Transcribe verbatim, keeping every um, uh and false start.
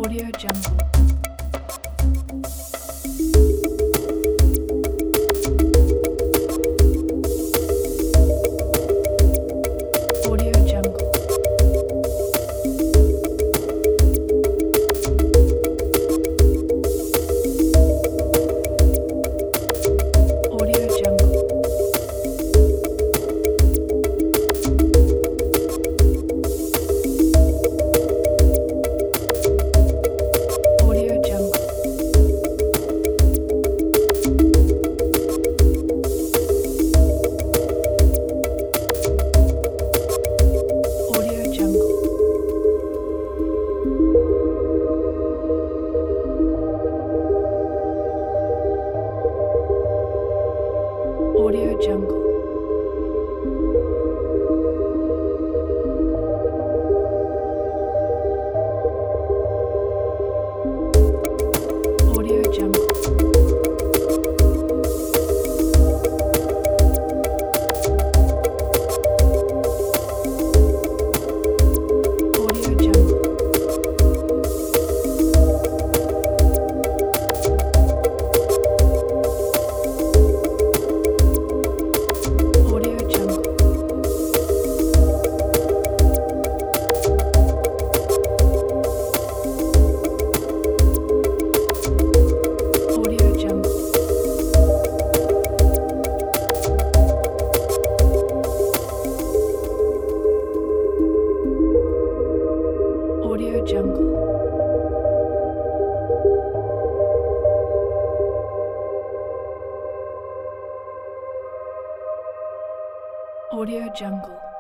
Audio Jungle. Audio Jungle. Audio Jungle. Audio Jungle. Audio Jungle. Audio Jungle. Audio Jungle. Audio Jungle. Audio Jungle. Audio Jungle. Audio Jungle. Audio Jungle.